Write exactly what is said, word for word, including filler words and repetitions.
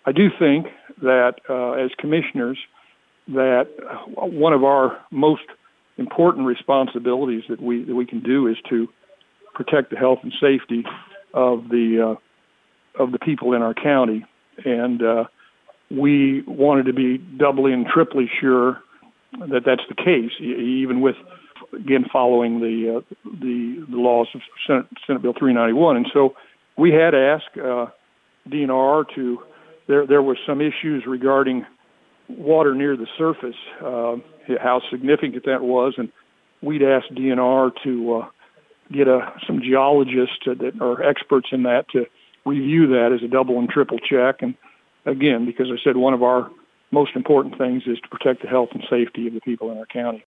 I do think that uh, as commissioners, that one of our most important responsibilities that we that we can do is to protect the health and safety of the uh, of the people in our county, and uh, we wanted to be doubly and triply sure that that's the case, even with, again, following the uh, the, the laws of Senate, Senate Bill three ninety-one. And so we had asked uh, D N R to, there there were some issues regarding water near the surface, uh, how significant that was, and we'd asked D N R to uh, get a, some geologists to, that are experts in that to review that as a double and triple check. And again, because I said one of our most important things is to protect the health and safety of the people in our county.